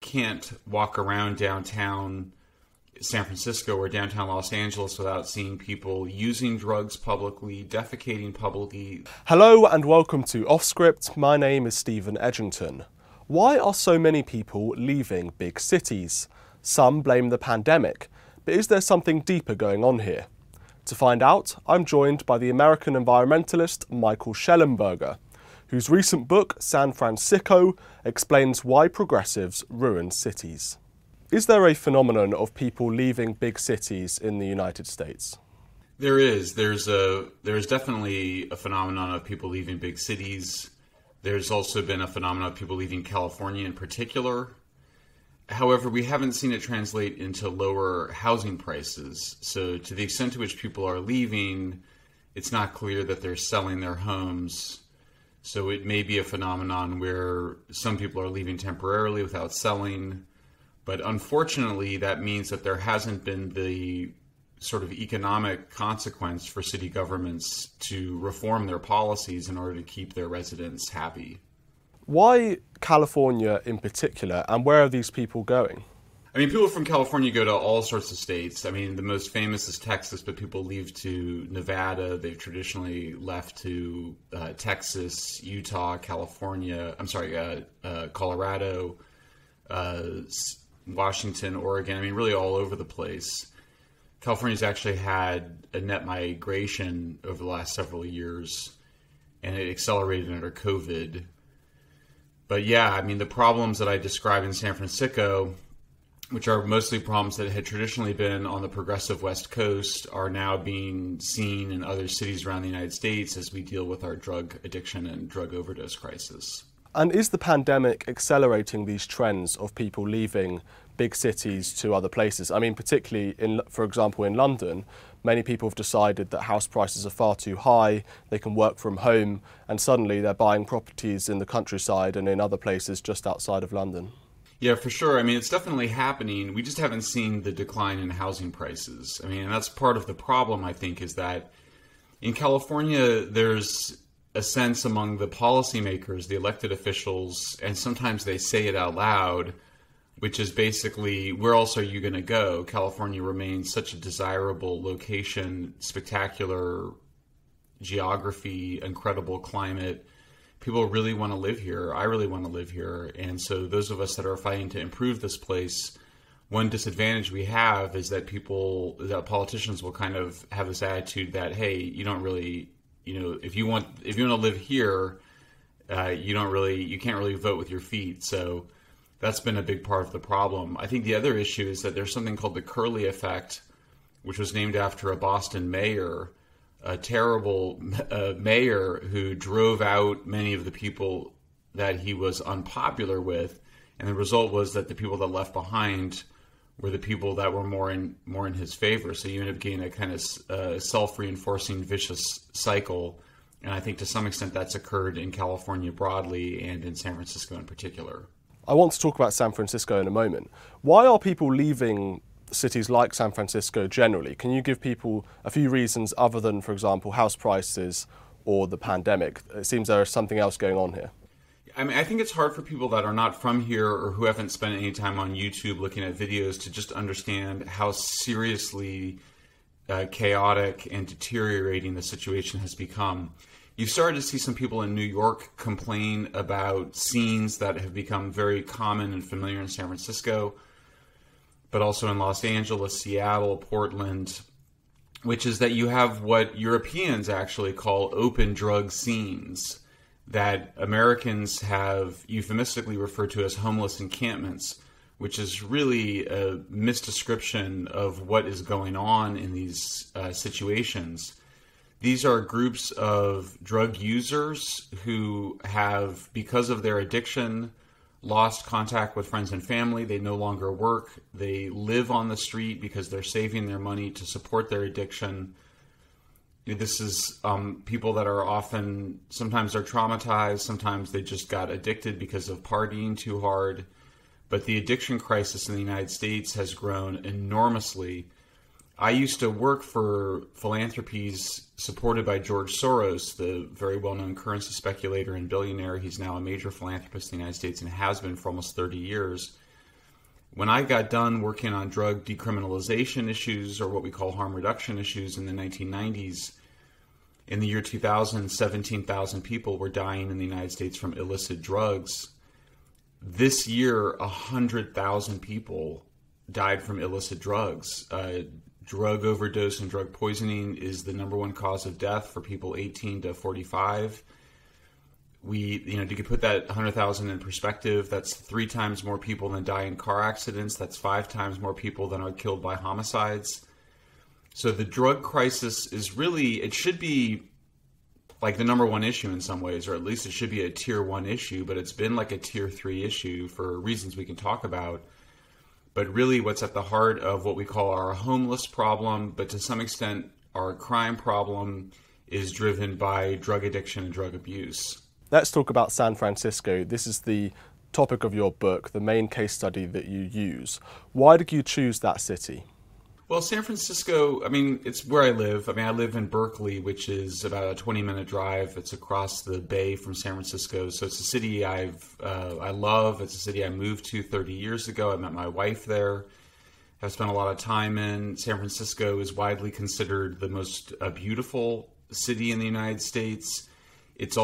can't walk around downtown San Francisco or downtown Los Angeles without seeing people using drugs publicly, defecating publicly. Hello and welcome to Offscript. My name is Stephen Edgington. Why are so many people leaving big cities? Some blame the pandemic, but is there something deeper going on here? To find out, I'm joined by the American environmentalist Michael Shellenberger, whose recent book, San Fransicko, explains why progressives ruin cities. Is there a phenomenon of people leaving big cities in the United States? There is. There's definitely a phenomenon of people leaving big cities. There's also been a phenomenon of people leaving California in particular. However, we haven't seen it translate into lower housing prices. So to the extent to which people are leaving, it's not clear that they're selling their homes. So it may be a phenomenon where some people are leaving temporarily without selling. But unfortunately, that means that there hasn't been the sort of economic consequence for city governments to reform their policies in order to keep their residents happy. Why California in particular, and where are these people going? I mean, people from California go to all sorts of states. I mean, the most famous is Texas, but people leave to Nevada. They've traditionally left to Texas, Utah, Colorado, Washington, Oregon. I mean, really all over the place. California's actually had a net migration over the last several years, and it accelerated under COVID. But yeah, I mean, the problems that I describe in San Francisco, which are mostly problems that had traditionally been on the progressive West Coast, are now being seen in other cities around the United States as we deal with our drug addiction and drug overdose crisis. And is the pandemic accelerating these trends of people leaving big cities to other places? I mean, particularly, for example, in London, many people have decided that house prices are far too high, they can work from home, and suddenly they're buying properties in the countryside and in other places just outside of London. Yeah, for sure. I mean, it's definitely happening. We just haven't seen the decline in housing prices. I mean, and that's part of the problem, I think, is that in California, there's a sense among the policymakers, the elected officials, and sometimes they say it out loud, which is basically, where else are you going to go? California remains such a desirable location, spectacular geography, incredible climate. People really want to live here. I really want to live here. And so those of us that are fighting to improve this place, one disadvantage we have is that politicians will kind of have this attitude that, hey, you don't really, if you want to live here, you can't really vote with your feet. So that's been a big part of the problem. I think the other issue is that there's something called the Curley effect, which was named after a Boston mayor, a terrible mayor who drove out many of the people that he was unpopular with. And the result was that the people that left behind were the people that were more in his favor. So you end up getting a kind of self-reinforcing vicious cycle. And I think to some extent that's occurred in California broadly and in San Francisco in particular. I want to talk about San Francisco in a moment. Why are people leaving cities like San Francisco generally? Can you give people a few reasons other than, for example, house prices or the pandemic? It seems there is something else going on here. I mean, I think it's hard for people that are not from here or who haven't spent any time on YouTube looking at videos to just understand how seriously chaotic and deteriorating the situation has become. You've started to see some people in New York complain about scenes that have become very common and familiar in San Francisco, but also in Los Angeles, Seattle, Portland, which is that you have what Europeans actually call open drug scenes that Americans have euphemistically referred to as homeless encampments, which is really a misdescription of what is going on in these situations. These are groups of drug users who have, because of their addiction, lost contact with friends and family. They no longer work. They live on the street because they're saving their money to support their addiction. This is people that are sometimes they're traumatized, sometimes they just got addicted because of partying too hard. But the addiction crisis in the United States has grown enormously. I used to work for philanthropies supported by George Soros, the very well-known currency speculator and billionaire. He's now a major philanthropist in the United States and has been for almost 30 years. When I got done working on drug decriminalization issues, or what we call harm reduction issues, in the 1990s, in the year 2000, 17,000 people were dying in the United States from illicit drugs. This year, 100,000 people died from illicit drugs. Drug overdose and drug poisoning is the number one cause of death for people 18 to 45. To put that 100,000 in perspective, that's 3 times more people than die in car accidents. That's 5 times more people than are killed by homicides. So the drug crisis is really, it should be like the number one issue in some ways, or at least it should be a tier 1 issue, but it's been like a tier 3 issue for reasons we can talk about. But really what's at the heart of what we call our homeless problem, but to some extent our crime problem, is driven by drug addiction and drug abuse. Let's talk about San Francisco. This is the topic of your book, the main case study that you use. Why did you choose that city? Well, San Francisco, it's where I live. I live in Berkeley, which is about a 20-minute drive. It's across the bay from San Francisco. So it's a city I love. It's a city I moved to 30 years ago. I met my wife there. I've spent a lot of time in. San Francisco is widely considered the most beautiful city in the United States. It's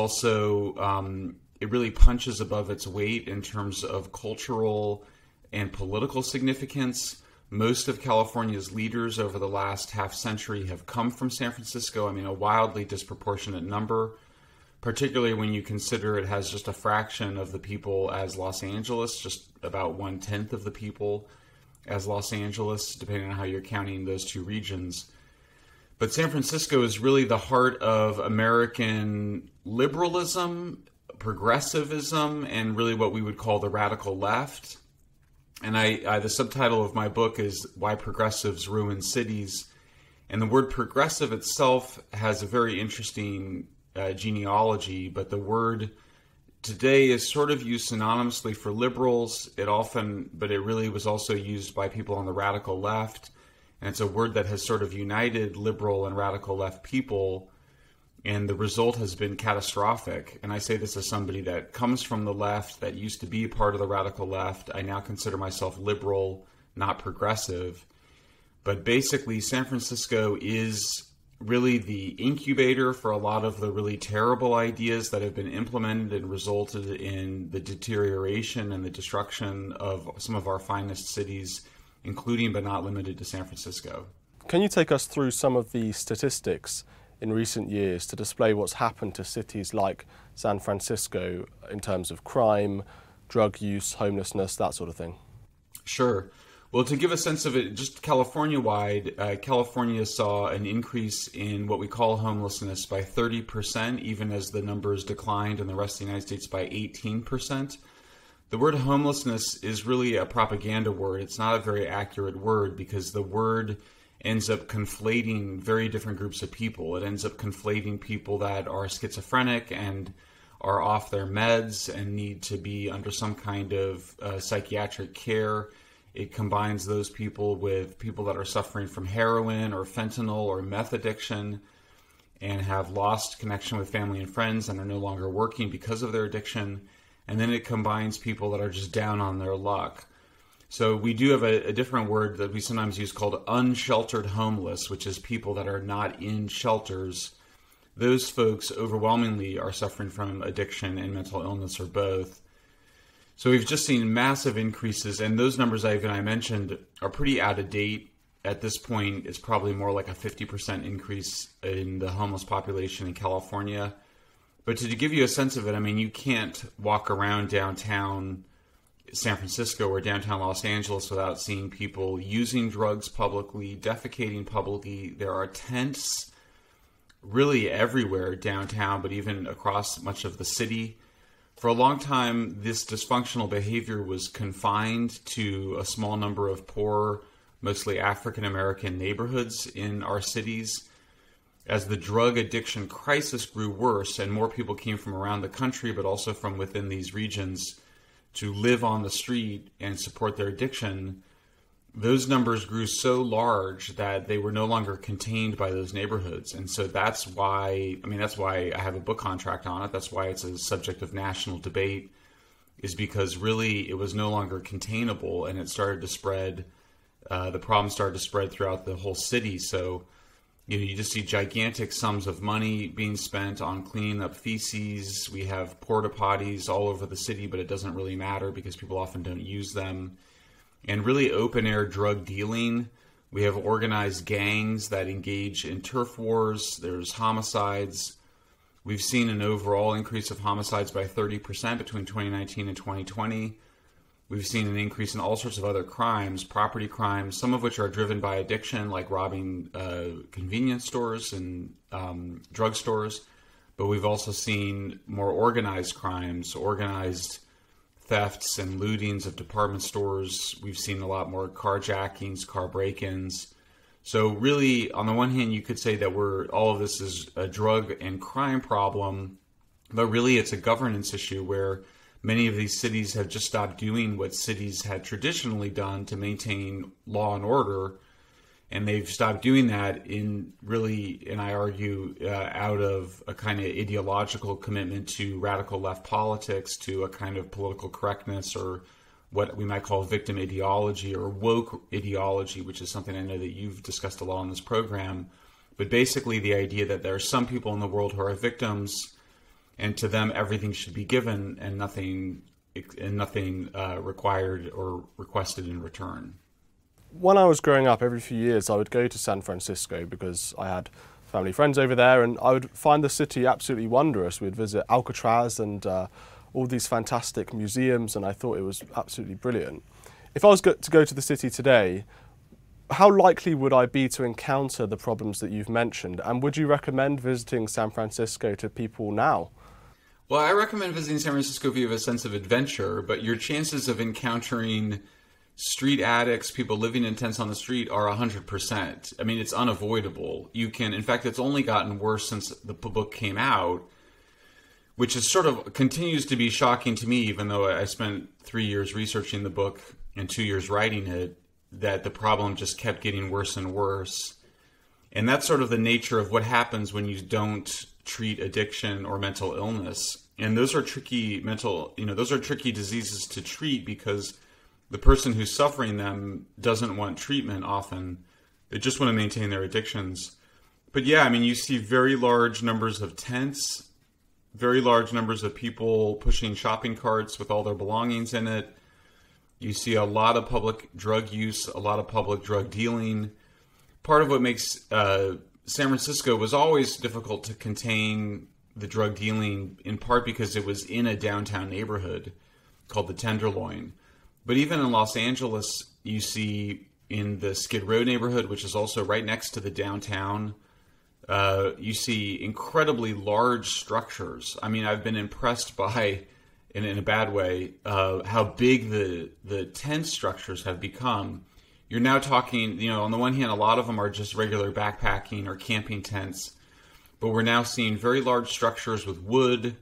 also, it really punches above its weight in terms of cultural and political significance. Most of California's leaders over the last half century have come from San Francisco. A wildly disproportionate number, particularly when you consider it has just a fraction of the people as Los Angeles, just about 1/10 of the people as Los Angeles, depending on how you're counting those two regions. But San Francisco is really the heart of American liberalism, progressivism, and really what we would call the radical left. And the subtitle of my book is Why Progressives Ruin Cities. And the word progressive itself has a very interesting genealogy, but the word today is sort of used synonymously for liberals. But it really was also used by people on the radical left. And it's a word that has sort of united liberal and radical left people. And the result has been catastrophic. And I say this as somebody that comes from the left, that used to be part of the radical left. I now consider myself liberal, not progressive. But basically, San Francisco is really the incubator for a lot of the really terrible ideas that have been implemented and resulted in the deterioration and the destruction of some of our finest cities, including but not limited to San Francisco. Can you take us through some of the statistics in recent years to display what's happened to cities like San Francisco in terms of crime, drug use, homelessness, that sort of thing? Sure. Well, to give a sense of it, just California-wide, California saw an increase in what we call homelessness by 30%, even as the numbers declined in the rest of the United States by 18%. The word homelessness is really a propaganda word. It's not a very accurate word because the word ends up conflating very different groups of people. It ends up conflating people that are schizophrenic and are off their meds and need to be under some kind of psychiatric care. It combines those people with people that are suffering from heroin or fentanyl or meth addiction and have lost connection with family and friends and are no longer working because of their addiction. And then it combines people that are just down on their luck. So we do have a different word that we sometimes use called unsheltered homeless, which is people that are not in shelters. Those folks overwhelmingly are suffering from addiction and mental illness or both. So we've just seen massive increases, and those numbers I mentioned are pretty out of date. At this point, it's probably more like a 50% increase in the homeless population in California. But to give you a sense of it, you can't walk around downtown San Francisco or downtown Los Angeles without seeing people using drugs publicly, defecating publicly. There are tents really everywhere downtown, but even across much of the city. For a long time, this dysfunctional behavior was confined to a small number of poor, mostly African American neighborhoods in our cities. As the drug addiction crisis grew worse and more people came from around the country, but also from within these regions, to live on the street and support their addiction, those numbers grew so large that they were no longer contained by those neighborhoods. And so that's why I have a book contract on it. That's why it's a subject of national debate is because really it was no longer containable, and it started to spread. The problem started to spread throughout the whole city. So, you just see gigantic sums of money being spent on cleaning up feces. We have porta potties all over the city, but it doesn't really matter because people often don't use them. And really open air drug dealing. We have organized gangs that engage in turf wars. There's homicides. We've seen an overall increase of homicides by 30% between 2019 and 2020. We've seen an increase in all sorts of other crimes, property crimes, some of which are driven by addiction, like robbing convenience stores and drug stores. But we've also seen more organized crimes, organized thefts and lootings of department stores. We've seen a lot more carjackings, car break-ins. So really, on the one hand, you could say that all of this is a drug and crime problem, but really it's a governance issue where many of these cities have just stopped doing what cities had traditionally done to maintain law and order, and they've stopped doing that and I argue, out of a kind of ideological commitment to radical left politics, to a kind of political correctness, or what we might call victim ideology or woke ideology, which is something I know that you've discussed a lot on this program. But basically the idea that there are some people in the world who are victims, and to them everything should be given and nothing required or requested in return. When I was growing up, every few years I would go to San Francisco because I had family friends over there, and I would find the city absolutely wondrous. We'd visit Alcatraz and all these fantastic museums, and I thought it was absolutely brilliant. If I was to go to the city today, how likely would I be to encounter the problems that you've mentioned? And would you recommend visiting San Francisco to people now? Well, I recommend visiting San Francisco if you have a sense of adventure, but your chances of encountering street addicts, people living in tents on the street, are 100%. I mean, it's unavoidable. In fact, it's only gotten worse since the book came out, which is sort of continues to be shocking to me, even though I spent 3 years researching the book and 2 years writing it, that the problem just kept getting worse and worse. And that's sort of the nature of what happens when you don't treat addiction or mental illness. And those are tricky diseases to treat because the person who's suffering them doesn't want treatment often. They just want to maintain their addictions. But yeah, I mean, you see very large numbers of tents, very large numbers of people pushing shopping carts with all their belongings in it. You see a lot of public drug use, a lot of public drug dealing. Part of what makes San Francisco was always difficult to contain the drug dealing, in part because it was in a downtown neighborhood called the Tenderloin. But even in Los Angeles, you see in the Skid Row neighborhood, which is also right next to the downtown, you see incredibly large structures. I mean, I've been impressed by, in a bad way, how big the tent structures have become. You're now talking, on the one hand, a lot of them are just regular backpacking or camping tents, but we're now seeing very large structures with wood,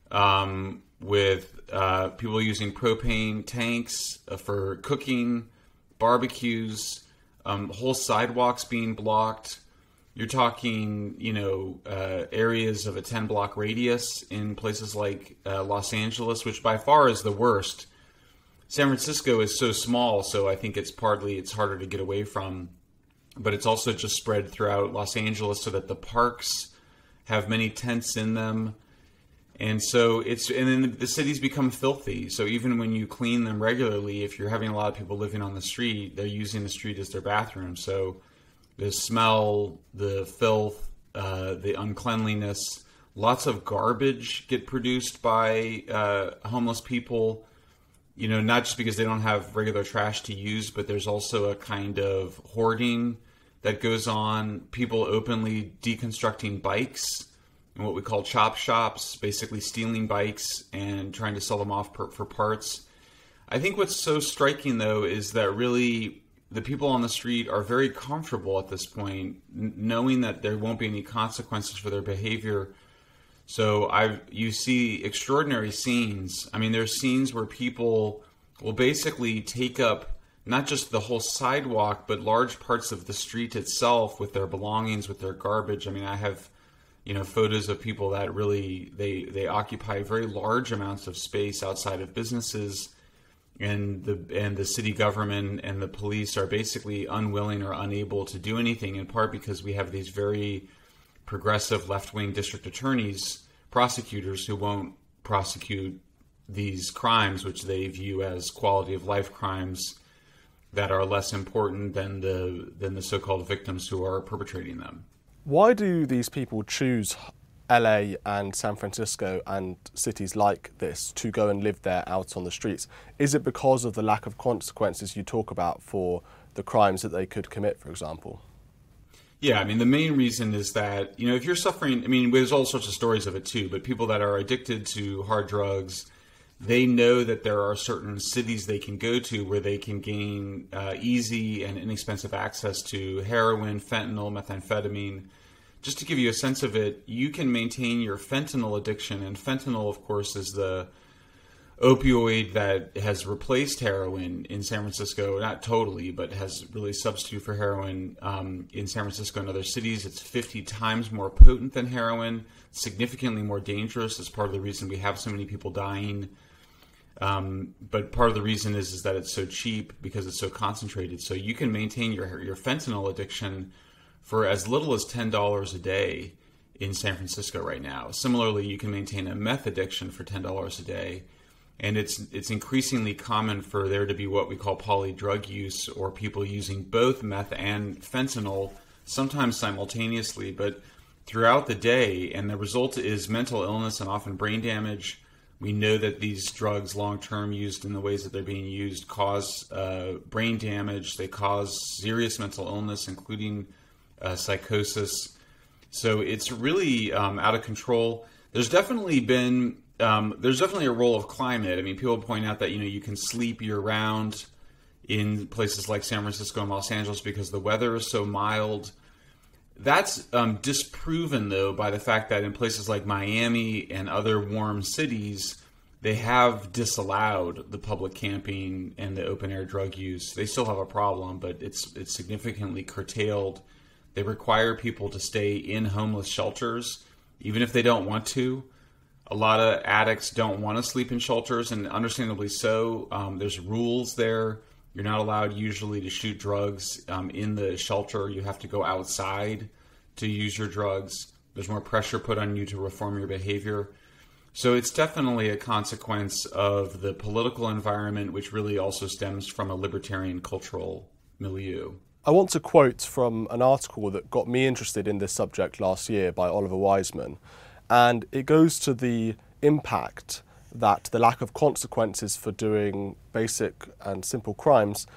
with people using propane tanks for cooking, barbecues, whole sidewalks being blocked. You're talking, areas of a 10-block radius in places like Los Angeles, which by far is the worst. San Francisco is so small, so I think it's harder to get away from. But it's also just spread throughout Los Angeles so that the parks have many tents in them. And so and then the cities become filthy. So even when you clean them regularly, if you're having a lot of people living on the street, they're using the street as their bathroom. So the smell, the filth, the uncleanliness, lots of garbage get produced by homeless people, not just because they don't have regular trash to use, but there's also a kind of hoarding that goes on, people openly deconstructing bikes in what we call chop shops, basically stealing bikes and trying to sell them off for parts. I think what's so striking, though, is that really the people on the street are very comfortable at this point, knowing that there won't be any consequences for their behavior. So you see extraordinary scenes. I mean, there's scenes where people will basically take up not just the whole sidewalk, but large parts of the street itself with their belongings, with their garbage. I mean, I have, photos of people that really they occupy very large amounts of space outside of businesses, and the city government and the police are basically unwilling or unable to do anything, in part because we have these very progressive left-wing district attorneys, prosecutors who won't prosecute these crimes, which they view as quality of life crimes that are less important than the so-called victims who are perpetrating them. Why do these people choose LA and San Francisco and cities like this to go and live there out on the streets? Is it because of the lack of consequences you talk about for the crimes that they could commit, for example? Yeah, I mean, the main reason is that, if you're suffering, I mean, there's all sorts of stories of it too, but people that are addicted to hard drugs, they know that there are certain cities they can go to where they can gain easy and inexpensive access to heroin, fentanyl, methamphetamine. Just to give you a sense of it, you can maintain your fentanyl addiction, and fentanyl, of course, is the opioid that has replaced heroin in San Francisco, not totally, but has really substituted for heroin in San Francisco and other cities. It's 50 times more potent than heroin, significantly more dangerous. It's part of the reason we have so many people dying. But part of the reason is that it's so cheap because it's so concentrated. So you can maintain your fentanyl addiction for as little as $10 a day in San Francisco right now. Similarly, you can maintain a meth addiction for $10 a day. And it's increasingly common for there to be what we call polydrug use, or people using both meth and fentanyl, sometimes simultaneously, but throughout the day. And the result is mental illness and often brain damage. We know that these drugs, long-term, used in the ways that they're being used, cause brain damage. They cause serious mental illness, including psychosis. So it's really out of control. There's definitely a role of climate. I mean, people point out that, you can sleep year-round in places like San Francisco and Los Angeles because the weather is so mild. That's disproven, though, by the fact that in places like Miami and other warm cities, they have disallowed the public camping and the open-air drug use. They still have a problem, but it's significantly curtailed. They require people to stay in homeless shelters, even if they don't want to. A lot of addicts don't want to sleep in shelters, and understandably so. There's rules there. You're not allowed usually to shoot drugs in the shelter. You have to go outside to use your drugs. There's more pressure put on you to reform your behavior. So it's definitely a consequence of the political environment, which really also stems from a libertarian cultural milieu. I want to quote from an article that got me interested in this subject last year by Oliver Wiseman. And it goes to the impact that the lack of consequences for doing basic and simple crimes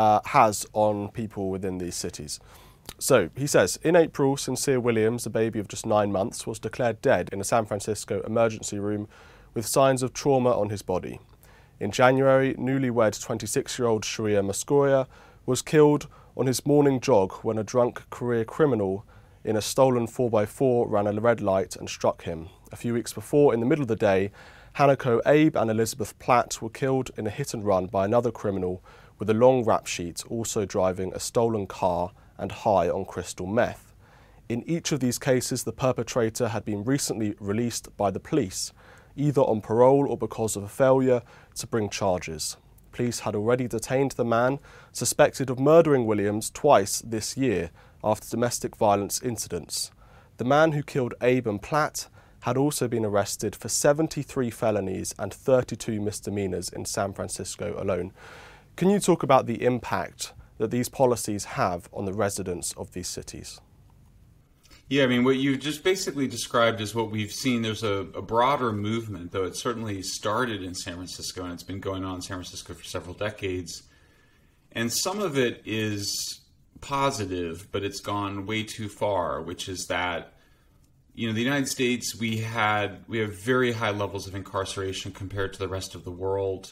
has on people within these cities. So he says, in April, Sincere Williams, a baby of just 9 months, was declared dead in a San Francisco emergency room with signs of trauma on his body. In January, newlywed 26-year-old Sharia Mascoria was killed on his morning jog when a drunk career criminal in a stolen 4x4 ran a red light and struck him. A few weeks before, in the middle of the day, Hanako Abe and Elizabeth Platt were killed in a hit and run by another criminal with a long rap sheet, also driving a stolen car and high on crystal meth. In each of these cases, the perpetrator had been recently released by the police, either on parole or because of a failure to bring charges. Police had already detained the man suspected of murdering Williams twice this year after domestic violence incidents. The man who killed Abe and Platt had also been arrested for 73 felonies and 32 misdemeanors in San Francisco alone. Can you talk about the impact that these policies have on the residents of these cities? Yeah, I mean, what you just basically described is what we've seen. There's a broader movement, though it certainly started in San Francisco, and it's been going on in San Francisco for several decades. And some of it is positive, but it's gone way too far, which is that, the United States, we have very high levels of incarceration compared to the rest of the world.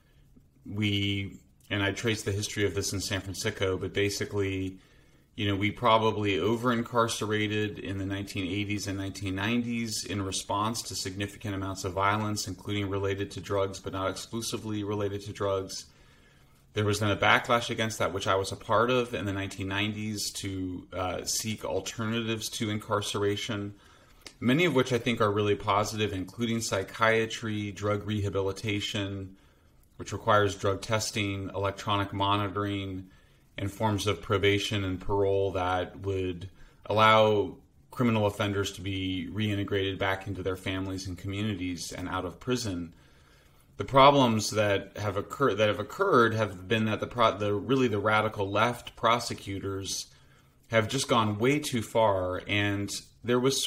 And I trace the history of this in San Francisco, but basically, we probably over-incarcerated in the 1980s and 1990s in response to significant amounts of violence, including related to drugs, but not exclusively related to drugs. There was then a backlash against that, which I was a part of in the 1990s, to seek alternatives to incarceration. many of which I think are really positive, including psychiatry, drug rehabilitation, which requires drug testing, electronic monitoring, and forms of probation and parole that would allow criminal offenders to be reintegrated back into their families and communities and out of prison. The problems that have occurred have been that the radical left prosecutors have just gone way too far, and there was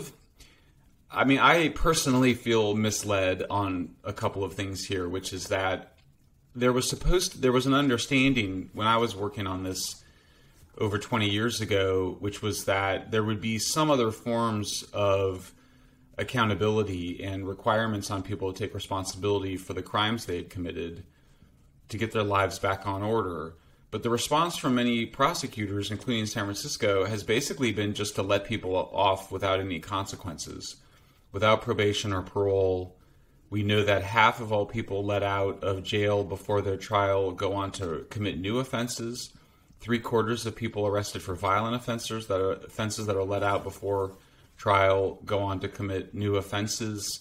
I personally feel misled on a couple of things here, which is that there was an understanding when I was working on this over 20 years ago, which was that there would be some other forms of accountability and requirements on people to take responsibility for the crimes they had committed to get their lives back on order. But the response from many prosecutors, including San Francisco, has basically been just to let people off without any consequences, without probation or parole. We know that half of all people let out of jail before their trial go on to commit new offenses. 3/4 of people arrested for violent offenses that are let out before trial go on to commit new offenses.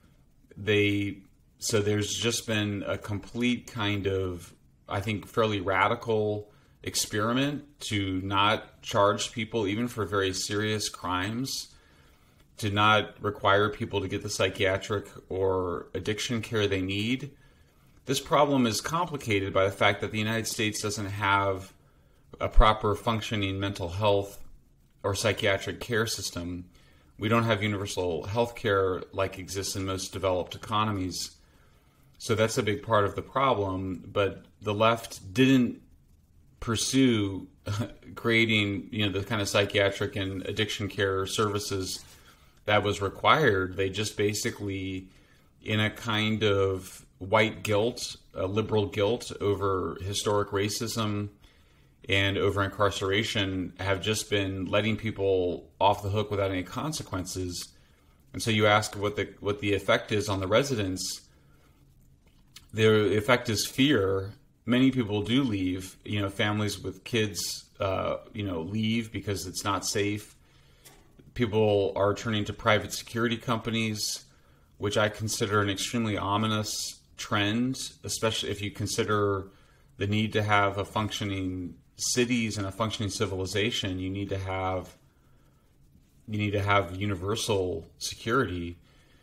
So there's just been a complete kind of, I think, fairly radical experiment to not charge people even for very serious crimes, to not require people to get the psychiatric or addiction care they need. This problem is complicated by the fact that the United States doesn't have a proper functioning mental health or psychiatric care system. We don't have universal health care like exists in most developed economies. So that's a big part of the problem. But the left didn't pursue creating, the kind of psychiatric and addiction care services that was required. They just basically, in a kind of white guilt, a liberal guilt over historic racism and over incarceration, have just been letting people off the hook without any consequences. And so you ask what the effect is on the residents. The effect is fear. Many people do leave. Families with kids, leave because it's not safe. People are turning to private security companies, which I consider an extremely ominous trend, especially if you consider the need to have a functioning cities and a functioning civilization. You need to have universal security.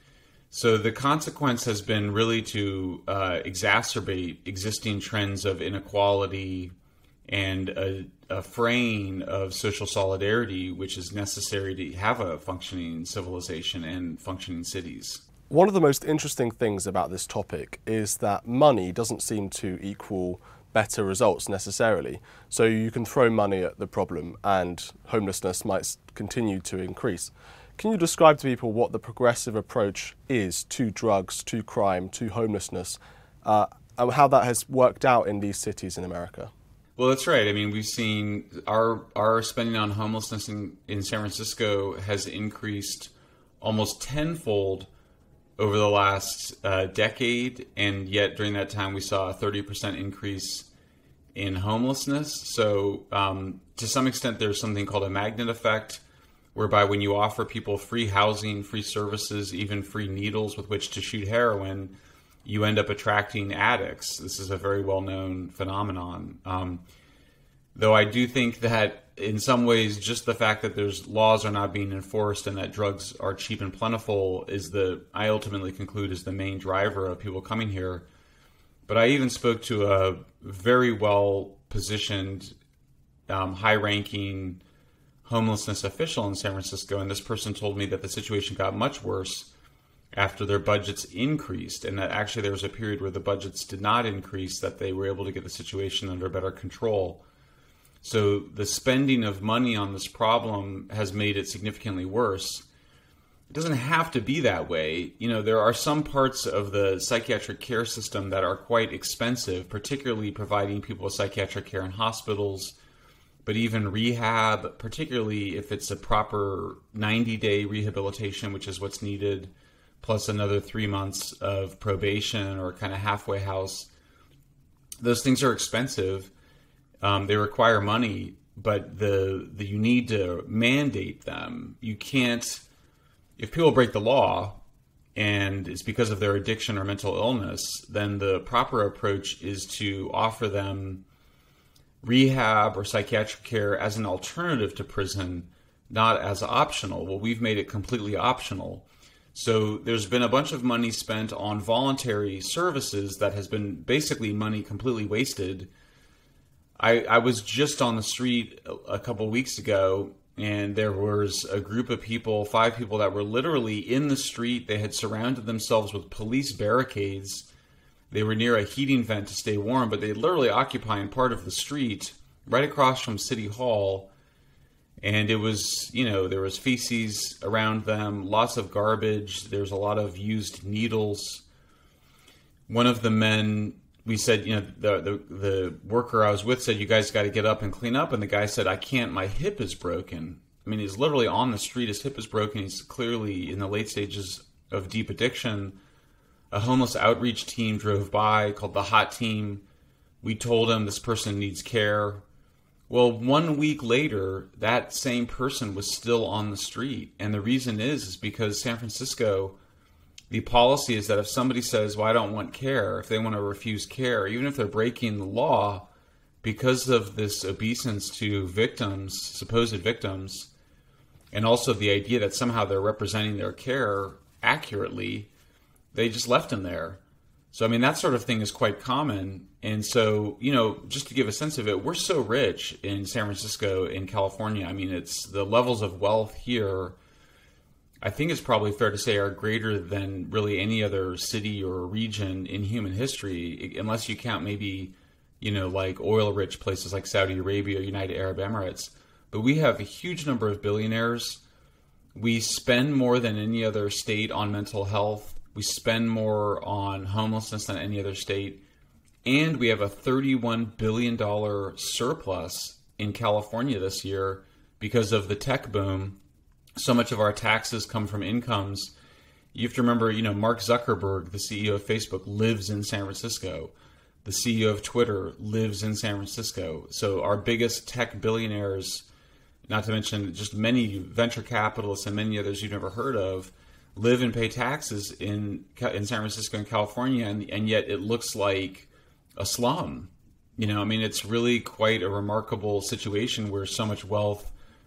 So the consequence has been really to exacerbate existing trends of inequality and a fraying of social solidarity, which is necessary to have a functioning civilization and functioning cities. One of the most interesting things about this topic is that money doesn't seem to equal better results necessarily. So you can throw money at the problem and homelessness might continue to increase. Can you describe to people what the progressive approach is to drugs, to crime, to homelessness, and how that has worked out in these cities in America? Well, that's right. I mean, we've seen our spending on homelessness in San Francisco has increased almost tenfold over the last decade, and yet during that time we saw a 30% increase in homelessness. So to some extent there's something called a magnet effect, whereby when you offer people free housing, free services, even free needles with which to shoot heroin, you end up attracting addicts. This is a very well-known phenomenon. Though I do think that in some ways, just the fact that there's laws are not being enforced and that drugs are cheap and plentiful I ultimately conclude is the main driver of people coming here. But I even spoke to a very well-positioned, high-ranking homelessness official in San Francisco, and this person told me that the situation got much worse after their budgets increased, and that actually there was a period where the budgets did not increase, that they were able to get the situation under better control. So the spending of money on this problem has made it significantly worse. It doesn't have to be that way. There are some parts of the psychiatric care system that are quite expensive, particularly providing people with psychiatric care in hospitals, but even rehab, particularly if it's a proper 90-day rehabilitation, which is what's needed, plus another 3 months of probation or kind of halfway house. Those things are expensive. They require money, but you need to mandate them. You can't, if people break the law and it's because of their addiction or mental illness, then the proper approach is to offer them rehab or psychiatric care as an alternative to prison, not as optional. Well, we've made it completely optional. So there's been a bunch of money spent on voluntary services that has been basically money completely wasted. I was just on the street a couple weeks ago, and there was a group of people, 5 people, that were literally in the street. They had surrounded themselves with police barricades. They were near a heating vent to stay warm, but they literally occupying part of the street right across from City Hall. And it was, there was feces around them, lots of garbage. There's a lot of used needles. One of the men, we said, the worker I was with said, you guys got to get up and clean up. And the guy said, I can't, my hip is broken. I mean, he's literally on the street. His hip is broken. He's clearly in the late stages of deep addiction. A homeless outreach team drove by called the Hot Team. We told him this person needs care. Well, 1 week later, that same person was still on the street. And the reason is because San Francisco, the policy is that if somebody says, well, I don't want care, if they want to refuse care, even if they're breaking the law, because of this obeisance to victims, supposed victims, and also the idea that somehow they're representing their care accurately, they just left them there. So, I mean, that sort of thing is quite common. And so, just to give a sense of it, we're so rich in San Francisco, in California. I mean, it's the levels of wealth here, I think it's probably fair to say, are greater than really any other city or region in human history, unless you count maybe, like oil-rich places like Saudi Arabia or United Arab Emirates. But we have a huge number of billionaires. We spend more than any other state on mental health. We spend more on homelessness than any other state. And we have a $31 billion surplus in California this year because of the tech boom. So much of our taxes come from incomes. You have to remember, Mark Zuckerberg, the CEO of Facebook, lives in San Francisco. The CEO of Twitter lives in San Francisco. So our biggest tech billionaires, not to mention just many venture capitalists and many others you've never heard of, live and pay taxes in San Francisco and California, and yet it looks like a slum. It's really quite a remarkable situation where so much wealth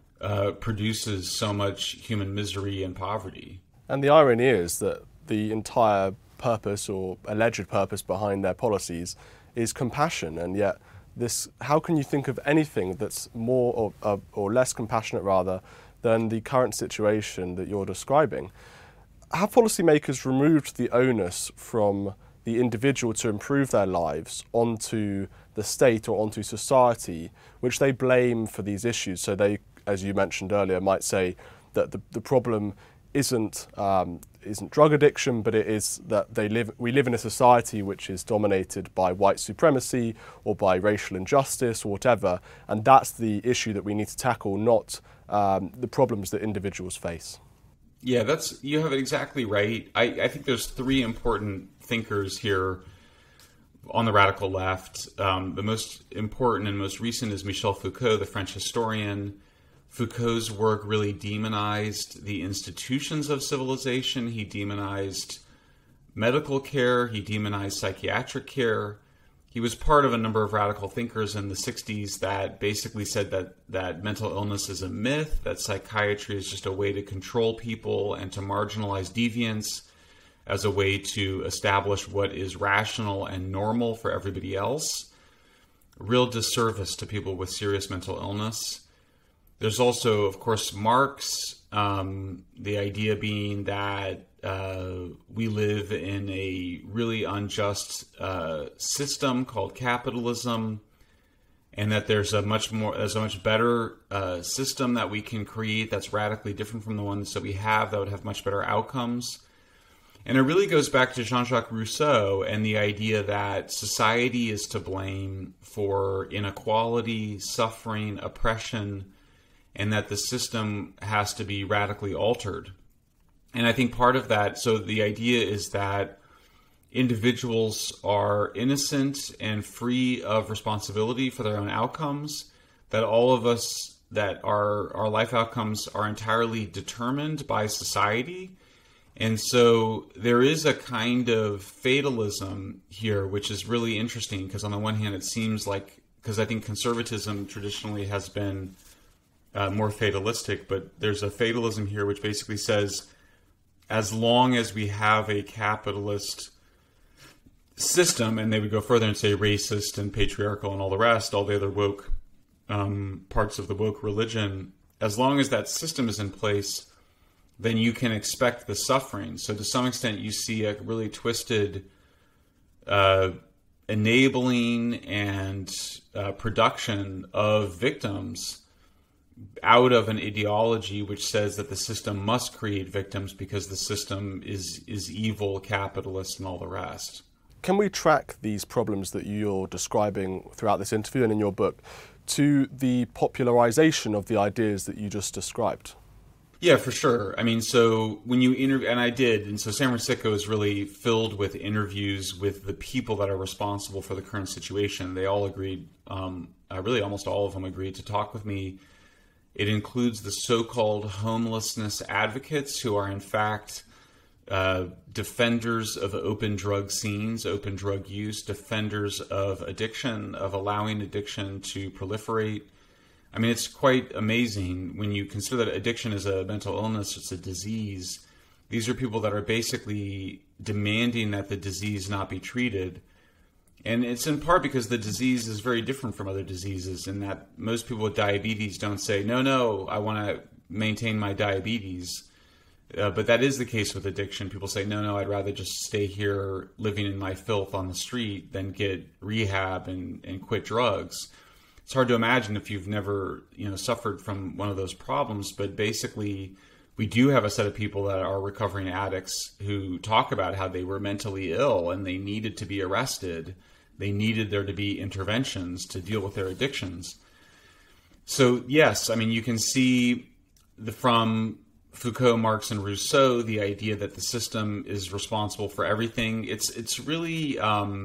produces so much human misery and poverty. And the irony is that the entire purpose or alleged purpose behind their policies is compassion, and yet how can you think of anything that's more or less compassionate rather than the current situation that you're describing? Have policymakers removed the onus from the individual to improve their lives onto the state or onto society, which they blame for these issues? So they, as you mentioned earlier, might say that the problem isn't drug addiction, but it is that we live in a society which is dominated by white supremacy or by racial injustice or whatever, and that's the issue that we need to tackle, not the problems that individuals face. Yeah, you have it exactly right. I think there's 3 important thinkers here on the radical left. The most important and most recent is Michel Foucault, the French historian. Foucault's work really demonized the institutions of civilization. He demonized medical care. He demonized psychiatric care. He was part of a number of radical thinkers in the 60s that basically said that mental illness is a myth, that psychiatry is just a way to control people and to marginalize deviance as a way to establish what is rational and normal for everybody else. A real disservice to people with serious mental illness. There's also, of course, Marx, the idea being that we live in a really unjust system called capitalism, and that there's a much better system that we can create that's radically different from the ones that we have that would have much better outcomes. And it really goes back to Jean-Jacques Rousseau and the idea that society is to blame for inequality, suffering, oppression, and that the system has to be radically altered. And I think part of that, so the idea is that individuals are innocent and free of responsibility for their own outcomes, that all of us that our life outcomes are entirely determined by society. And so there is a kind of fatalism here, which is really interesting, because on the one hand, it seems like, because I think conservatism traditionally has been more fatalistic, but there's a fatalism here which basically says, as long as we have a capitalist system, and they would go further and say racist and patriarchal and all the rest, all the other woke parts of the woke religion, as long as that system is in place, then you can expect the suffering. So to some extent, you see a really twisted enabling and production of victims out of an ideology which says that the system must create victims because the system is evil, capitalist, and all the rest. Can we track these problems that you're describing throughout this interview and in your book to the popularization of the ideas that you just described? Yeah, for sure. I mean, so when you interview, and I did, and so San Francisco is really filled with interviews with the people that are responsible for the current situation. They all agreed, really almost all of them agreed to talk with me. It includes the so-called homelessness advocates who are in fact defenders of open drug scenes, open drug use, defenders of addiction, of allowing addiction to proliferate. I mean, it's quite amazing when you consider that addiction is a mental illness, it's a disease. These are people that are basically demanding that the disease not be treated. And it's in part because the disease is very different from other diseases, in that most people with diabetes don't say, no, I want to maintain my diabetes. But that is the case with addiction. People say, no, I'd rather just stay here living in my filth on the street than get rehab and quit drugs. It's hard to imagine if you've never, suffered from one of those problems. But basically, we do have a set of people that are recovering addicts who talk about how they were mentally ill and they needed to be arrested. They needed there to be interventions to deal with their addictions. So, yes, I mean, you can see from Foucault, Marx, and Rousseau, the idea that the system is responsible for everything. It's really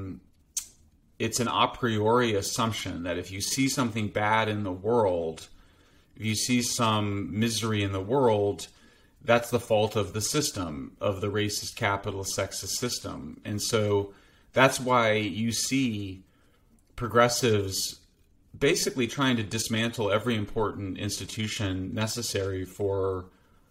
it's an a priori assumption that if you see something bad in the world, if you see some misery in the world, that's the fault of the system, of the racist, capitalist, sexist system. And so that's why you see progressives basically trying to dismantle every important institution necessary for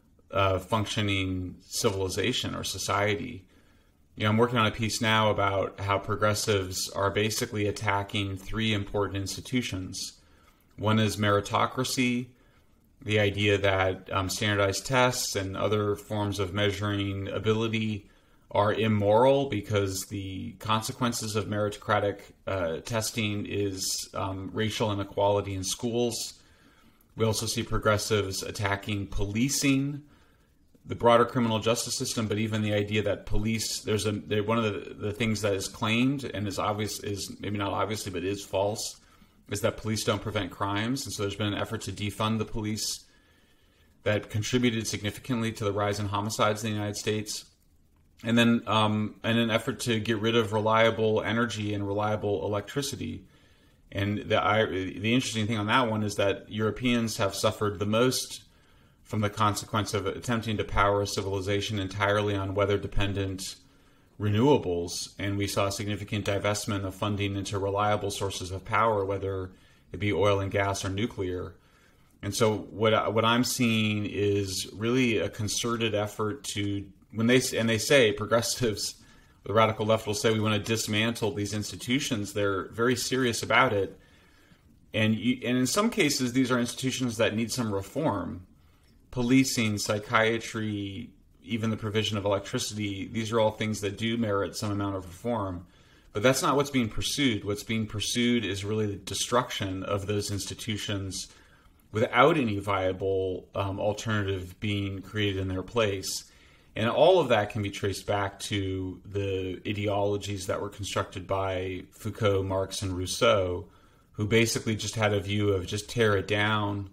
functioning civilization or society. I'm working on a piece now about how progressives are basically attacking three important institutions. One is meritocracy, the idea that standardized tests and other forms of measuring ability are immoral because the consequences of meritocratic testing is racial inequality in schools. We also see progressives attacking policing, the broader criminal justice system, but even the idea that police, one of the things that is claimed and is obvious, is maybe not obviously, but is false, is that police don't prevent crimes. And so there's been an effort to defund the police that contributed significantly to the rise in homicides in the United States. And then an effort to get rid of reliable energy and reliable electricity. And the interesting thing on that one is that Europeans have suffered the most from the consequence of attempting to power a civilization entirely on weather-dependent renewables. And we saw a significant divestment of funding into reliable sources of power, whether it be oil and gas or nuclear. And so what I'm seeing is really a concerted effort to, when they say, progressives, the radical left will say we want to dismantle these institutions. They're very serious about it. And in some cases, these are institutions that need some reform. Policing, psychiatry, even the provision of electricity, these are all things that do merit some amount of reform. But that's not what's being pursued. What's being pursued is really the destruction of those institutions without any viable alternative being created in their place. And all of that can be traced back to the ideologies that were constructed by Foucault, Marx, and Rousseau, who basically just had a view of just tear it down.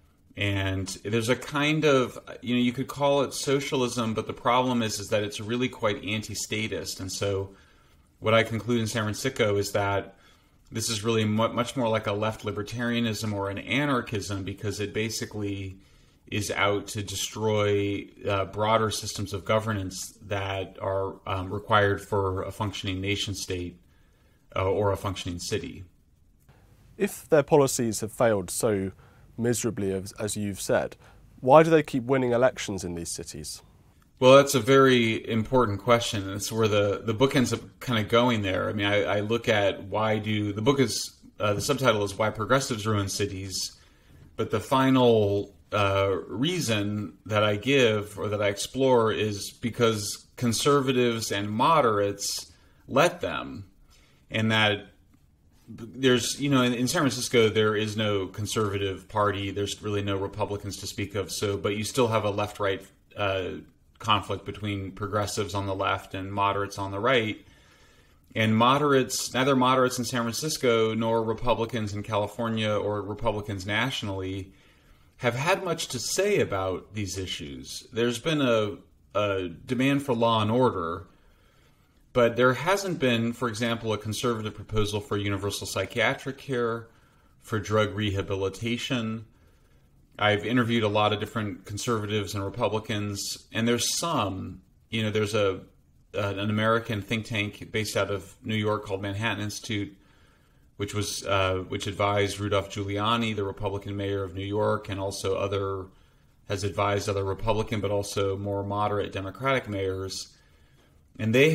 And there's a kind of, you could call it socialism, but the problem is that it's really quite anti-statist. And so what I conclude in San Francisco is that this is really much more like a left libertarianism or an anarchism, because it basically is out to destroy broader systems of governance that are required for a functioning nation state or a functioning city. If their policies have failed so miserably, as you've said, why do they keep winning elections in these cities? Well, that's a very important question. That's where the book ends up kind of going there. I mean, I look at the book is, the subtitle is Why Progressives Ruin Cities, but the final reason that I give or that I explore is because conservatives and moderates let them, and that there's, in San Francisco, there is no conservative party. There's really no Republicans to speak of. But you still have a left-right conflict between progressives on the left and moderates on the right. And neither moderates in San Francisco nor Republicans in California or Republicans nationally have had much to say about these issues. There's been a demand for law and order, but there hasn't been, for example, a conservative proposal for universal psychiatric care, for drug rehabilitation. I've interviewed a lot of different conservatives and Republicans, and there's there's an American think tank based out of New York called Manhattan Institute, which advised Rudolph Giuliani, the Republican mayor of New York, and also has advised other Republican but also more moderate Democratic mayors. And they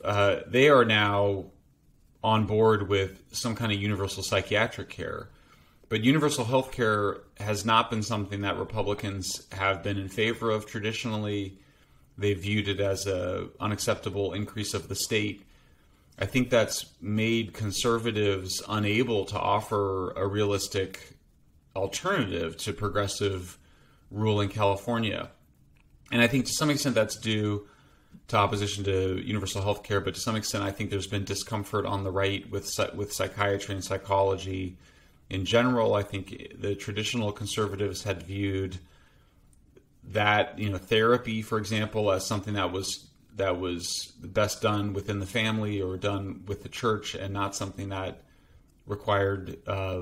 are now on board with some kind of universal psychiatric care. But universal health care has not been something that Republicans have been in favor of traditionally. They viewed it as an unacceptable increase of the state. I think that's made conservatives unable to offer a realistic alternative to progressive rule in California. And I think to some extent that's due to opposition to universal health care, but to some extent I think there's been discomfort on the right with psychiatry and psychology in general. I think the traditional conservatives had viewed that, therapy, for example, as something that was best done within the family or done with the church, and not something that required,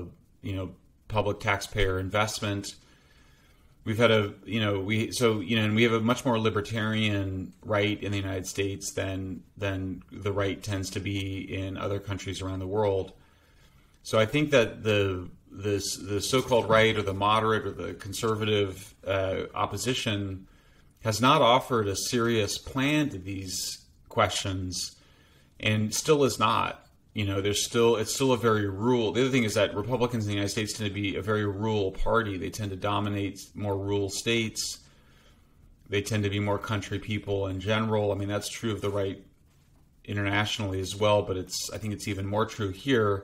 public taxpayer investment. We've had and we have a much more libertarian right in the United States than the right tends to be in other countries around the world. So I think that the so-called right or the moderate or the conservative opposition has not offered a serious plan to these questions, and still is not. It's still a very rural. The other thing is that Republicans in the United States tend to be a very rural party. They tend to dominate more rural states. They tend to be more country people in general. I mean, that's true of the right internationally as well, but I think it's even more true here.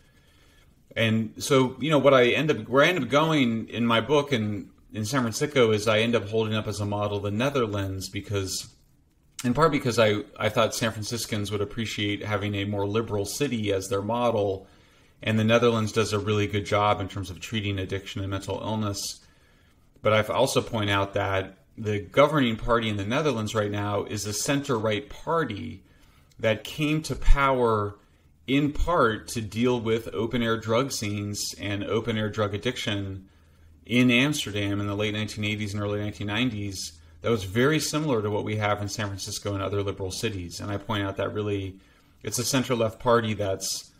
And so, where I end up going in my book and in San Francisco is I end up holding up as a model the Netherlands, in part because I thought San Franciscans would appreciate having a more liberal city as their model, and the Netherlands does a really good job in terms of treating addiction and mental illness. But I've also point out that the governing party in the Netherlands right now is a center-right party that came to power in part to deal with open-air drug scenes and open-air drug addiction in Amsterdam in the late 1980s and early 1990s. That was very similar to what we have in San Francisco and other liberal cities. And I point out that really it's a center-left party that's,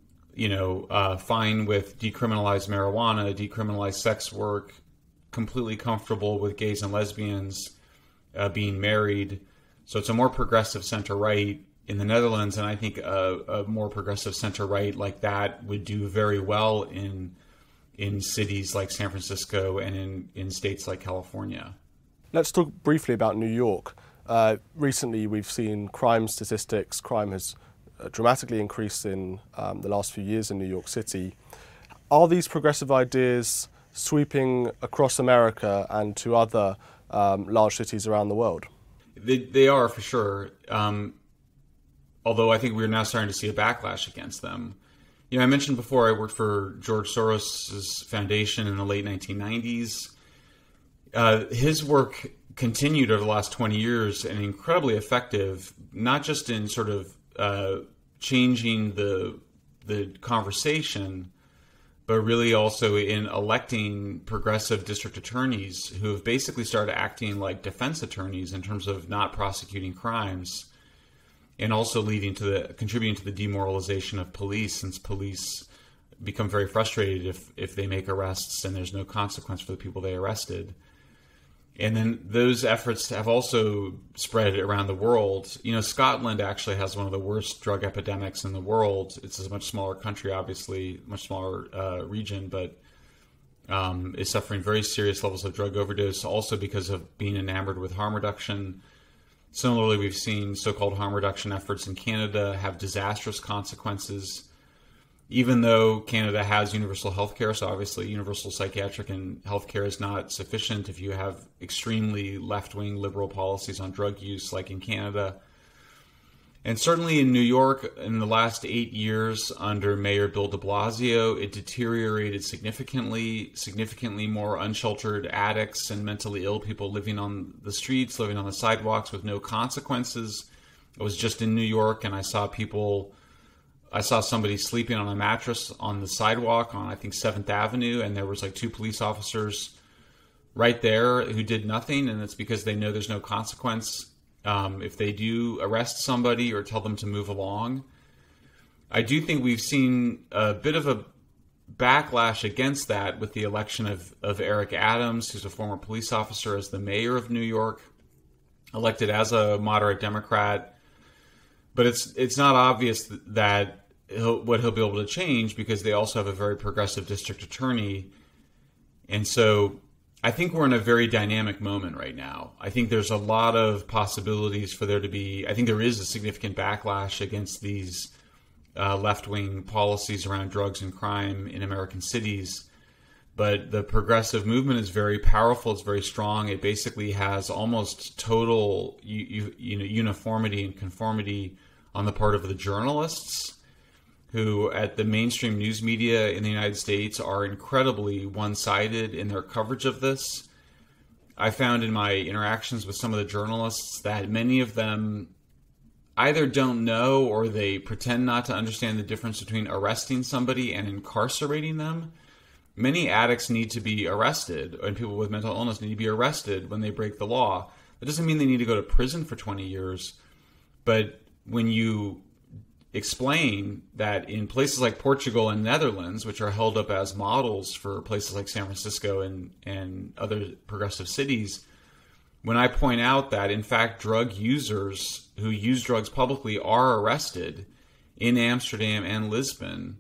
fine with decriminalized marijuana, decriminalized sex work, completely comfortable with gays and lesbians being married. So it's a more progressive center-right in the Netherlands, and I think a more progressive center-right like that would do very well in cities like San Francisco and in states like California. Let's talk briefly about New York. Recently, we've seen crime statistics. Crime has dramatically increased in the last few years in New York City. Are these progressive ideas sweeping across America and to other large cities around the world? They are, for sure. Although I think we're now starting to see a backlash against them. I mentioned before I worked for George Soros' foundation in the late 1990s. His work continued over the last 20 years and incredibly effective, not just in sort of changing the the conversation, but really also in electing progressive district attorneys who have basically started acting like defense attorneys in terms of not prosecuting crimes, and also contributing to the demoralization of police, since police become very frustrated if they make arrests and there's no consequence for the people they arrested. And then those efforts have also spread around the world. You know, Scotland actually has one of the worst drug epidemics in the world. It's a much smaller country, obviously, much smaller region, but is suffering very serious levels of drug overdose, also because of being enamored with harm reduction. Similarly, we've seen so-called harm reduction efforts in Canada have disastrous consequences. Even though Canada has universal health care, so obviously universal psychiatric and health care is not sufficient if you have extremely left-wing liberal policies on drug use like in Canada. And certainly in New York, in the last 8 years under Mayor Bill de Blasio, it deteriorated significantly more unsheltered addicts and mentally ill people living on the streets, living on the sidewalks with no consequences. I was just in New York and I saw somebody sleeping on a mattress on the sidewalk on, I think, 7th Avenue, and there was like 2 police officers right there who did nothing, and it's because they know there's no consequence if they do arrest somebody or tell them to move along. I do think we've seen a bit of a backlash against that with the election of Eric Adams, who's a former police officer, as the mayor of New York, elected as a moderate Democrat. But it's not obvious that what he'll be able to change, because they also have a very progressive district attorney. And so I think we're in a very dynamic moment right now. I think there's a lot of possibilities for there to be, I think there is a significant backlash against these left-wing policies around drugs and crime in American cities. But the progressive movement is very powerful. It's very strong. It basically has almost total uniformity and conformity on the part of the journalists, who at the mainstream news media in the United States are incredibly one-sided in their coverage of this. I found in my interactions with some of the journalists that many of them either don't know or they pretend not to understand the difference between arresting somebody and incarcerating them. Many addicts need to be arrested, and people with mental illness need to be arrested when they break the law. That doesn't mean they need to go to prison for 20 years. But when you explain that in places like Portugal and Netherlands, which are held up as models for places like San Francisco and other progressive cities, when I point out that, in fact, drug users who use drugs publicly are arrested in Amsterdam and Lisbon,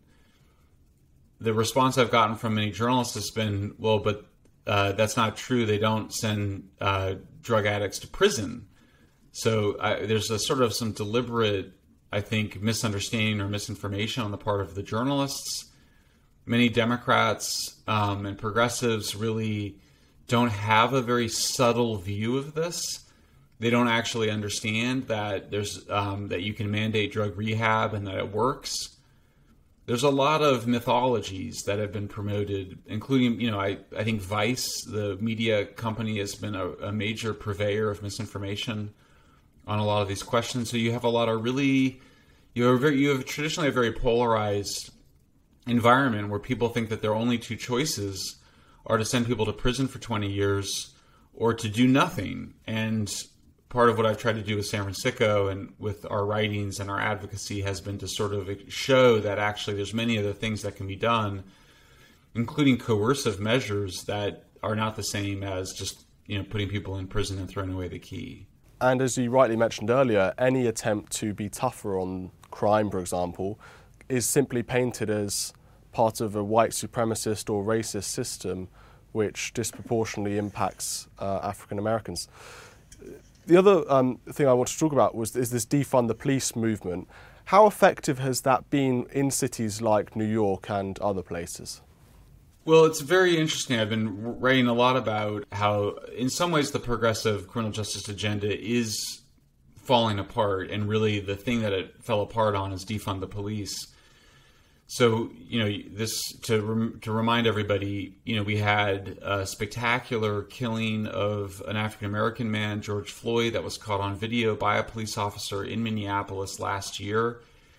the response I've gotten from many journalists has been, well, but that's not true. They don't send drug addicts to prison. So there's a sort of some deliberate, I think, misunderstanding or misinformation on the part of the journalists. Many Democrats and progressives really don't have a very subtle view of this. They don't actually understand that there's that you can mandate drug rehab and that it works. There's a lot of mythologies that have been promoted, including, I think Vice, the media company, has been a major purveyor of misinformation on a lot of these questions. So you have a lot of you have traditionally a very polarized environment where people think that their only 2 choices are to send people to prison for 20 years or to do nothing. And part of what I've tried to do with San Francisco and with our writings and our advocacy has been to sort of show that actually there's many other things that can be done, including coercive measures that are not the same as just putting people in prison and throwing away the key. And as you rightly mentioned earlier, any attempt to be tougher on crime, for example, is simply painted as part of a white supremacist or racist system which disproportionately impacts African Americans. The other thing I want to talk about is this defund the police movement. How effective has that been in cities like New York and other places? Well, it's very interesting. I've been writing a lot about how, in some ways, the progressive criminal justice agenda is falling apart, and really the thing that it fell apart on is defund the police. So, this to remind everybody, we had a spectacular killing of an African-American man, George Floyd, that was caught on video by a police officer in Minneapolis last year.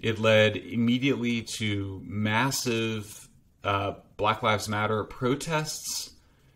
It led immediately to massive Black Lives Matter protests.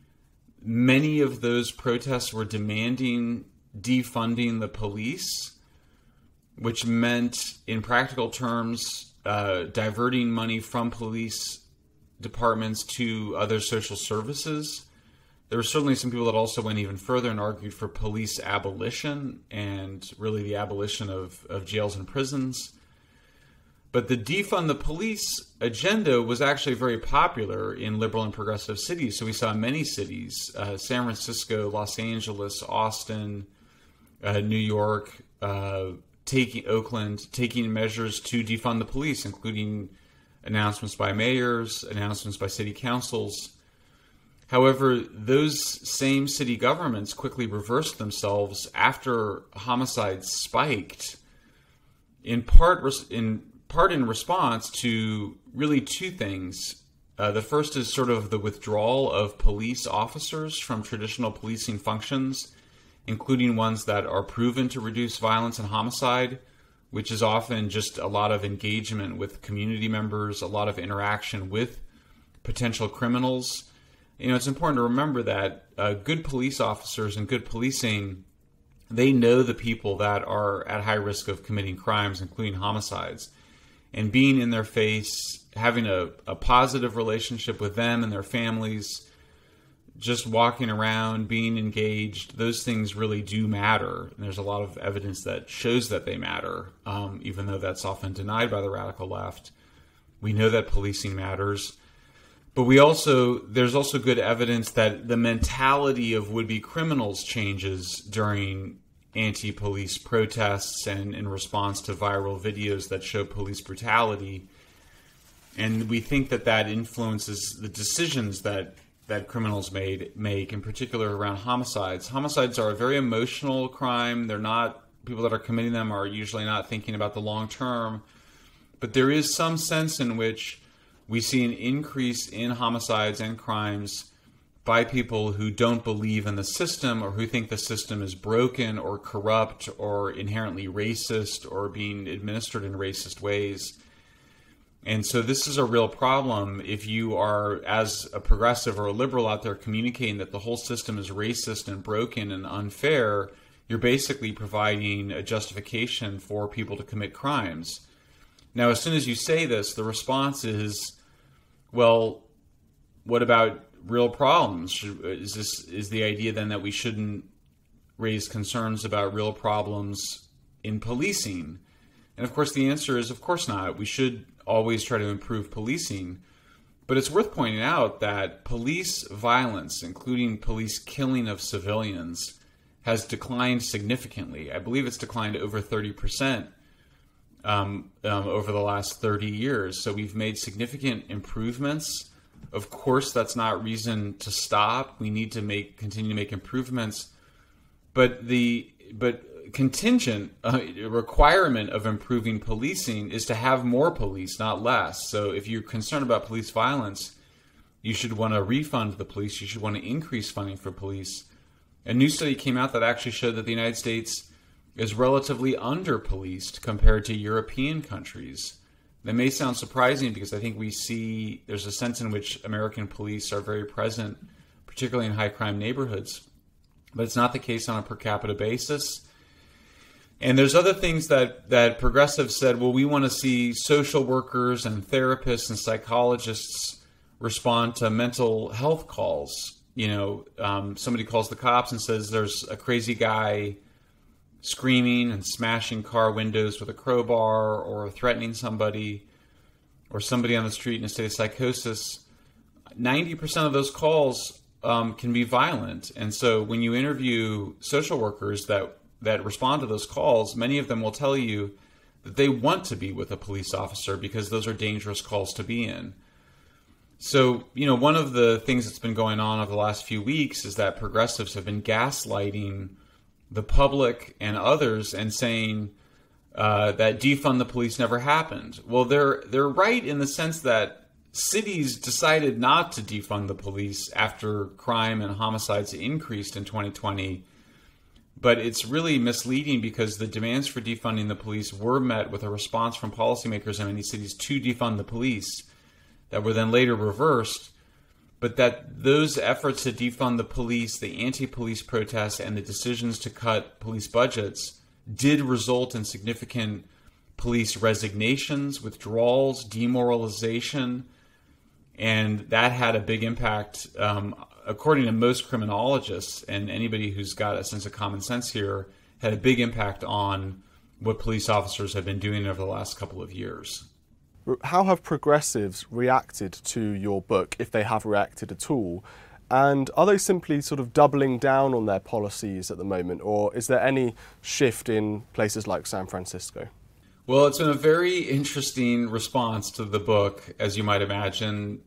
Many of those protests were demanding defunding the police, which meant, in practical terms, diverting money from police departments to other social services. There were certainly some people that also went even further and argued for police abolition and really the abolition of jails and prisons. But the defund the police agenda was actually very popular in liberal and progressive cities. So we saw many cities, San Francisco, Los Angeles, Austin, New York, Oakland, taking measures to defund the police, including announcements by mayors, announcements by city councils. However, those same city governments quickly reversed themselves after homicides spiked, in part in response to really two things. The first is sort of the withdrawal of police officers from traditional policing functions, including ones that are proven to reduce violence and homicide, which is often just a lot of engagement with community members, a lot of interaction with potential criminals. You know, it's important to remember that good police officers and good policing, they know the people that are at high risk of committing crimes, including homicides. And being in their face, having a positive relationship with them and their families, just walking around, being engaged, those things really do matter. And there's a lot of evidence that shows that they matter, even though that's often denied by the radical left. We know that policing matters. But there's also good evidence that the mentality of would-be criminals changes during anti-police protests and in response to viral videos that show police brutality. And we think that influences the decisions that criminals make, in particular around homicides. Homicides are a very emotional crime. People that are committing them are usually not thinking about the long term. But there is some sense in which we see an increase in homicides and crimes by people who don't believe in the system or who think the system is broken or corrupt or inherently racist or being administered in racist ways. And so this is a real problem if you are, as a progressive or a liberal out there, communicating that the whole system is racist and broken and unfair. You're basically providing a justification for people to commit crimes. Now, as soon as you say this, the response is, well, what about real problems? Is the idea then that we shouldn't raise concerns about real problems in policing? And of course, the answer is, of course not. We should always try to improve policing. But it's worth pointing out that police violence, including police killing of civilians, has declined significantly. I believe it's declined over 30%. Over the last 30 years. So we've made significant improvements. Of course, that's not reason to stop. We need to continue to make improvements. But contingent requirement of improving policing is to have more police, not less. So if you're concerned about police violence, you should want to refund the police. You should want to increase funding for police. A new study came out that actually showed that the United States is relatively under-policed compared to European countries. That may sound surprising because I think there's a sense in which American police are very present, particularly in high-crime neighborhoods. But it's not the case on a per capita basis. And there's other things that progressives said, well, we want to see social workers and therapists and psychologists respond to mental health calls. You know, somebody calls the cops and says there's a crazy guy screaming and smashing car windows with a crowbar or threatening somebody or somebody on the street in a state of psychosis. 90% of those calls can be violent. And so when you interview social workers that respond to those calls, many of them will tell you that they want to be with a police officer because those are dangerous calls to be in. So, you know, one of the things that's been going on over the last few weeks is that progressives have been gaslighting the public and others and saying that defund the police never happened. Well, they're right in the sense that cities decided not to defund the police after crime and homicides increased in 2020. But it's really misleading because the demands for defunding the police were met with a response from policymakers in many cities to defund the police that were then later reversed. But that those efforts to defund the police, the anti-police protests, and the decisions to cut police budgets did result in significant police resignations, withdrawals, demoralization, and that had a big impact, according to most criminologists and anybody who's got a sense of common sense here, had a big impact on what police officers have been doing over the last couple of years. How have progressives reacted to your book, if they have reacted at all? And are they simply sort of doubling down on their policies at the moment, or is there any shift in places like San Francisco? Well, it's been a very interesting response to the book, as you might imagine.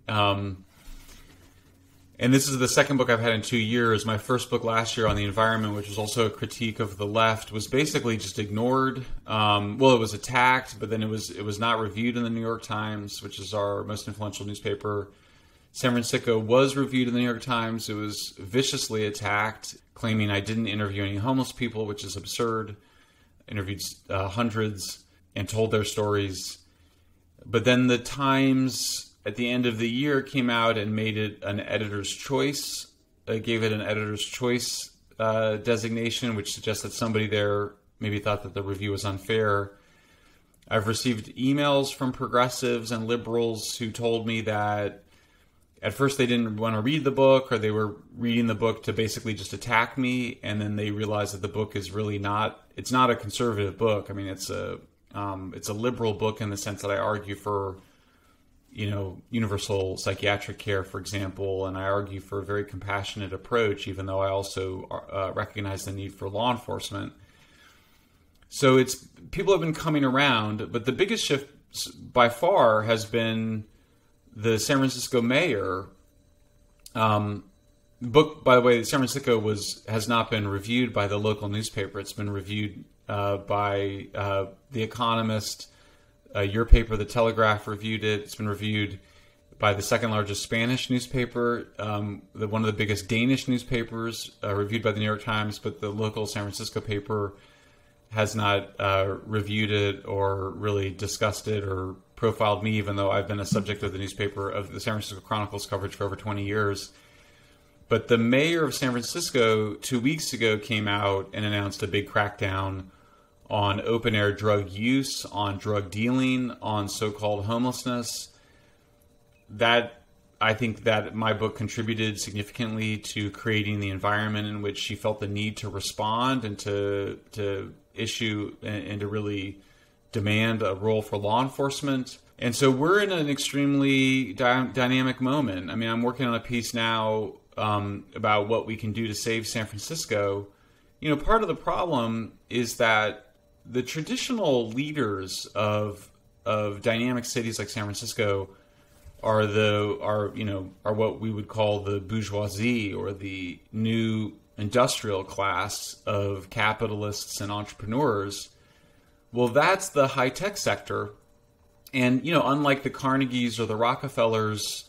And this is the second book I've had in 2 years. My first book last year on the environment, which was also a critique of the left, was basically just ignored. Well, it was attacked, but then it was not reviewed in the New York Times, which is our most influential newspaper. San Francisco was reviewed in the New York Times. It was viciously attacked, claiming I didn't interview any homeless people, which is absurd. I interviewed hundreds and told their stories. But then the Times at the end of the year came out and made it an editor's choice, gave it an editor's choice designation, which suggests that somebody there maybe thought that the review was unfair. I've received emails from progressives and liberals who told me that at first they didn't want to read the book, or they were reading the book to basically just attack me, and then they realized that the book is really it's not a conservative book. I mean, it's a liberal book in the sense that I argue for universal psychiatric care, for example, and I argue for a very compassionate approach, even though I also recognize the need for law enforcement. So people have been coming around, but the biggest shift by far has been the San Francisco mayor. The book, by the way, San Francisco has not been reviewed by the local newspaper. It's been reviewed by The Economist. Your paper, The Telegraph, reviewed it. It's been reviewed by the second largest Spanish newspaper, one of the biggest Danish newspapers, reviewed by the New York Times, but the local San Francisco paper has not reviewed it or really discussed it or profiled me, even though I've been a subject of the newspaper, of the San Francisco Chronicle's coverage for over 20 years. But the mayor of San Francisco 2 weeks ago came out and announced a big crackdown on open-air drug use, on drug dealing, on so-called homelessness. I think that my book contributed significantly to creating the environment in which she felt the need to respond and to issue and to really demand a role for law enforcement. And so we're in an extremely dynamic moment. I mean, I'm working on a piece now about what we can do to save San Francisco. Part of the problem is that the traditional leaders of dynamic cities like San Francisco are what we would call the bourgeoisie, or the new industrial class of capitalists and entrepreneurs. Well, that's the high-tech sector. And, unlike the Carnegies or the Rockefellers,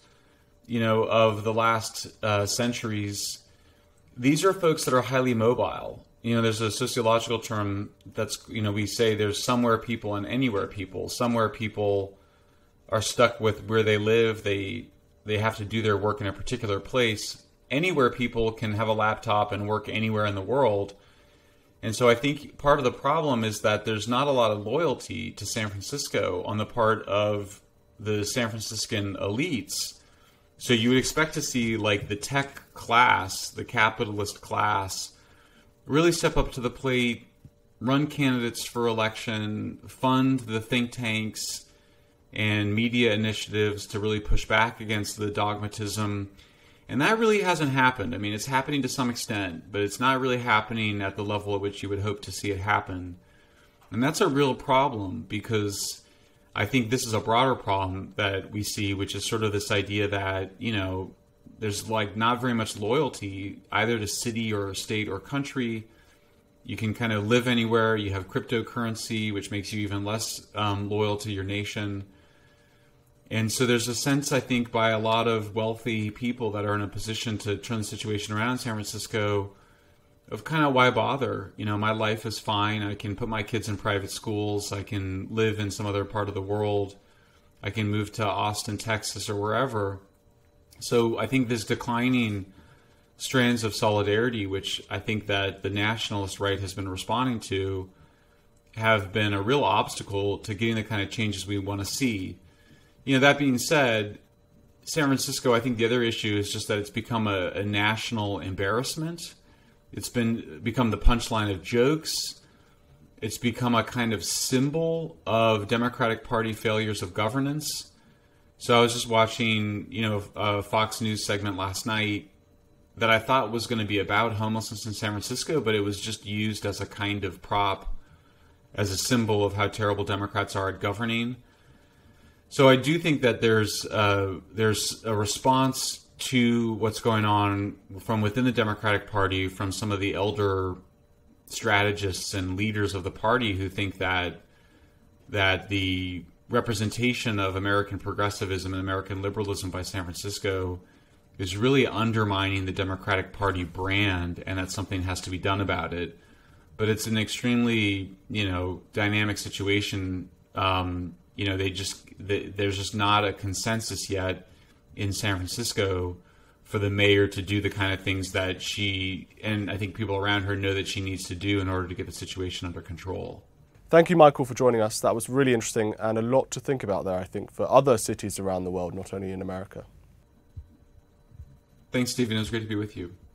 of the last centuries, these are folks that are highly mobile. There's a sociological term that's, we say there's somewhere people and anywhere people. Somewhere people are stuck with where they live. They have to do their work in a particular place. Anywhere people can have a laptop and work anywhere in the world. And so I think part of the problem is that there's not a lot of loyalty to San Francisco on the part of the San Franciscan elites. So you would expect to see like the tech class, the capitalist class, really step up to the plate, run candidates for election, fund the think tanks and media initiatives to really push back against the dogmatism. And that really hasn't happened. I mean, it's happening to some extent, but it's not really happening at the level at which you would hope to see it happen. And that's a real problem, because I think this is a broader problem that we see, which is sort of this idea that, there's like not very much loyalty either to city or state or country. You can kind of live anywhere. You have cryptocurrency, which makes you even less loyal to your nation. And so there's a sense, I think, by a lot of wealthy people that are in a position to turn the situation around in San Francisco of kind of why bother. You know, my life is fine. I can put my kids in private schools. I can live in some other part of the world. I can move to Austin, Texas, or wherever. So I think this declining strands of solidarity, which I think that the nationalist right has been responding to, have been a real obstacle to getting the kind of changes we want to see. You know, that being said, San Francisco, I think the other issue is just that it's become a national embarrassment. It's become the punchline of jokes. It's become a kind of symbol of Democratic Party failures of governance. So I was just watching, a Fox News segment last night that I thought was going to be about homelessness in San Francisco, but it was just used as a kind of prop, as a symbol of how terrible Democrats are at governing. So I do think that there's a response to what's going on from within the Democratic Party, from some of the elder strategists and leaders of the party who think that the representation of American progressivism and American liberalism by San Francisco is really undermining the Democratic Party brand, and that something has to be done about it. But it's an extremely, dynamic situation. There's just not a consensus yet in San Francisco for the mayor to do the kind of things that she, and I think people around her, know that she needs to do in order to get the situation under control. Thank you, Michael, for joining us. That was really interesting and a lot to think about there, I think, for other cities around the world, not only in America. Thanks, Stephen. It was great to be with you.